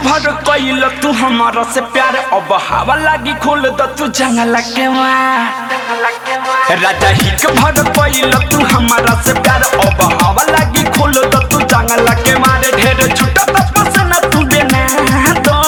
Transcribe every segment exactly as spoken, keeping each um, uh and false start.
भर कइल तू हमारा से प्यार अब हवा लागी खोल द तू जंगल के राजा हिक भर कइल तू हमारा से प्यार अब हवा लागी खोल द तू जंगल के मारे ढेर छुटा तपस न तू देना दो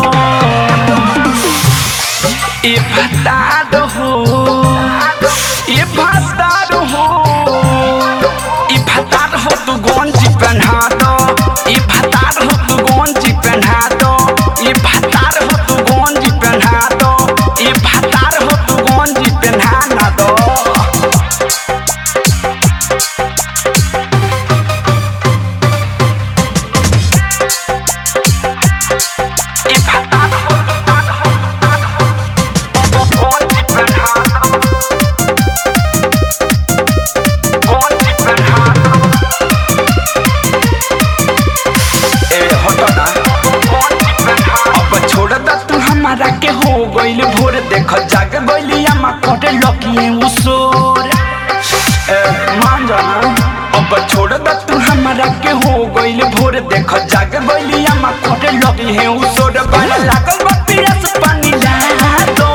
ए बता दो हो ए बता दो हो ए बता हो तू गंजी पहना दो ए बता हो तू गंजी पहना दो ए बता हो तू गंजी पहना दो ए बता हो तू गंजी पहना दो हमारा के हो गइल भोर देख जाग गइली अम्मा कोटे लकिए उसोर मान जाना अब छोड़ द तू हमारा के हो गइल भोर देख जाग गइली अम्मा कोटे लकिए उसोर बड़ा लागल बा पियास पानी ला दो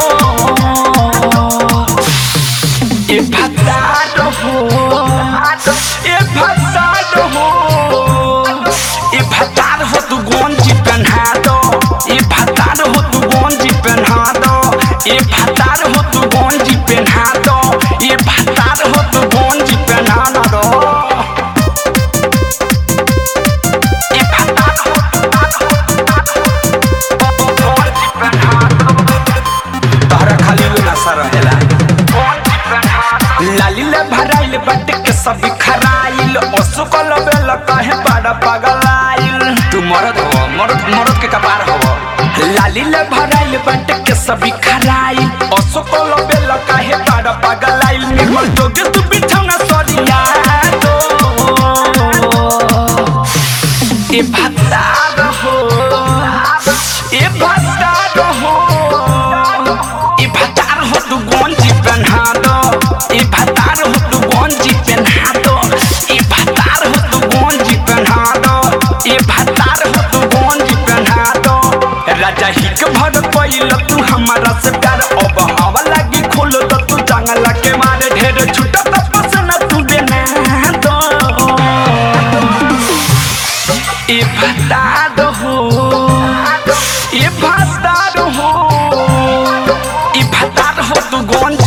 ए भत्ता हो ए भत्ता हो ए भत्ता हो तू गंजी पहना दो ए भत्ता हो तू गंजी पहना दो ए भत्ता हो तू गंजी पहना दो ए भत्ता हो तू गंजी पहना दो ए भत्ता हो गंजी पहना दो तहरा खाली ना रहेला गंजी पहना लाली ले भराइल बट के सब खराइल ओसुकल बेल कहे बड़ा पगलाइल तू मरद हो मरद मरद के कपार हो लाली ले भराइल बट के सभी खराइल ओसुकल बेल कहे बड़ा पगलाइल निर्मल जोगे तू बिछौना सरिया दो ए भत्ता हो ए भत्ता हो ए भत्ता हो तू गंजी पहना दो ए भत्ता हो तू गंजी पहना दो ए भत्ता हो तू गंजी पहना दो ए भत्ता हो तू गंजी पहना दो राजा हिक भर कइल तू हमारा से प्यार अब हवा लागी खोल द तू जंगल के मारे ढेर छुटा तपस न तू देना दो ए भत्ता हो ए भत्ता हो ए भत्ता हो तू गंजी